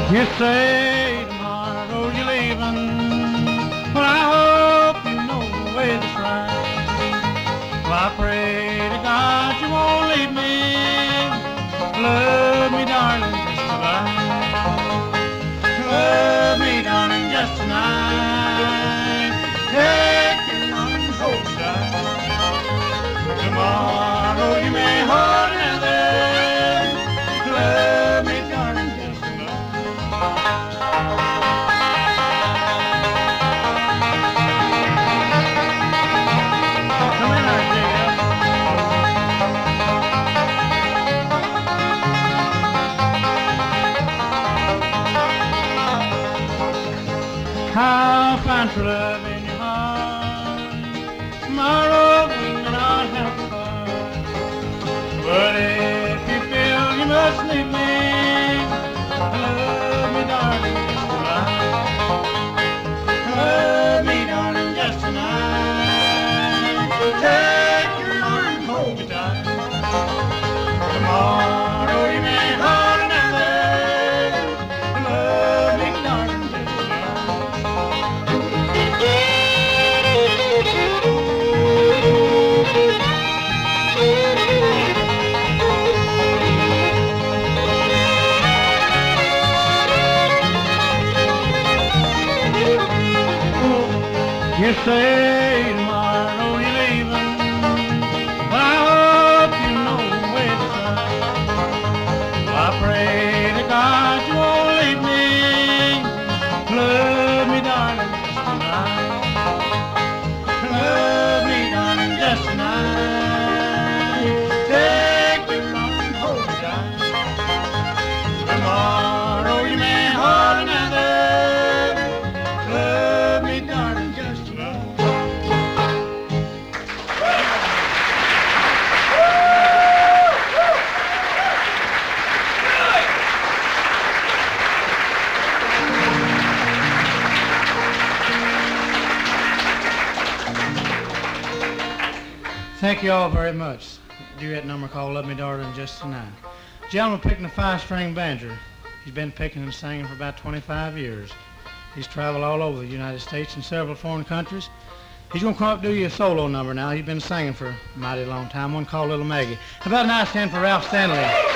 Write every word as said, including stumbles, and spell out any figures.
You say tomorrow you're leaving, well, I hope you know the way that's right. Well, I pray to God you won't leave me. Love me, darling, just tonight. Love me, darling, just tonight. Take your loving hold tight. Tomorrow you may hold another. Love me, darling, just tonight. Come in, our Jacob. I'll find true love in your heart. Tomorrow we may not have to part. But if you feel you must leave me, love me, darling, just tonight. Love me, darling, just tonight. Take your arm and hold me tight. Tomorrow you may hold another. Love me, darling, just you say tomorrow you're leaving, but I hope you know the way that's right. Well, I pray to God you won't leave me. Love me, darling, just tonight. Love me, darling, just tonight. Take your arm and hold me tight. Tomorrow you may hold another. Love me, darling, just tonight. Thank you all very much. Duet number called Love Me, Darling, Just Tonight. Gentleman picking a five-string banjo. He's been picking and singing for about twenty-five years. He's traveled all over the United States and several foreign countries. He's going to come up and do you a solo number now. He's been singing for a mighty long time, one called Little Maggie. How about a nice hand for Ralph Stanley?